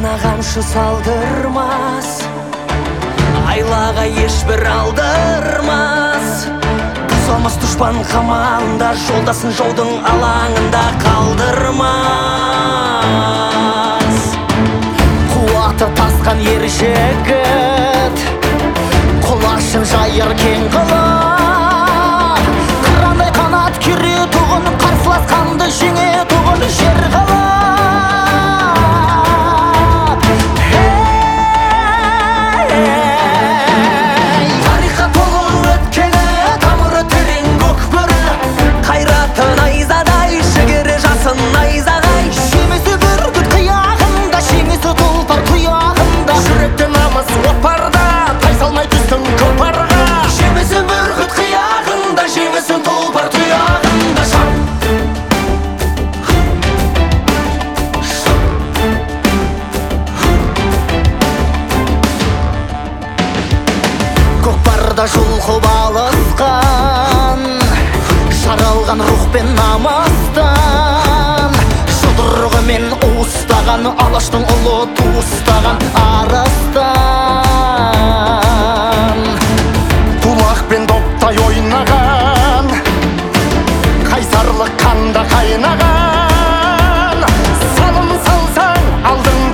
ана қамшы салдырмас, айлаға ешбір алдырмас. Бұзылмас дұшпан қамалында, жолдасын жолдың алаңында қалдырмас. Қуаты тасқан ер жігіт, құлашын жайыр кең қылып, қырандай қанат кере тұғын, қарсыласқанды жеңе тұғын жер қалап. Тарихқа толы өткені, тамыры терең көкбөрі, қайраты найзадай, жігері жасын найзағай. Жемесі бүркіт қияғында, жеңесі тұлпар тұяғында, жүректе намыс от барда, тайсалмай түстің көпарға. Жемесі бүркіт қияғында, жеңесі тұлпар тұяғында. Көкпарда жұлқып алысқан, жаралған рух пен намыстан, жұдырығымен уыстаған, алаштың ұлы туыстаған арыстан. Тулақ пен доптай ойнаған, қайсарлық қанда қайнаған, салым салсаң алдың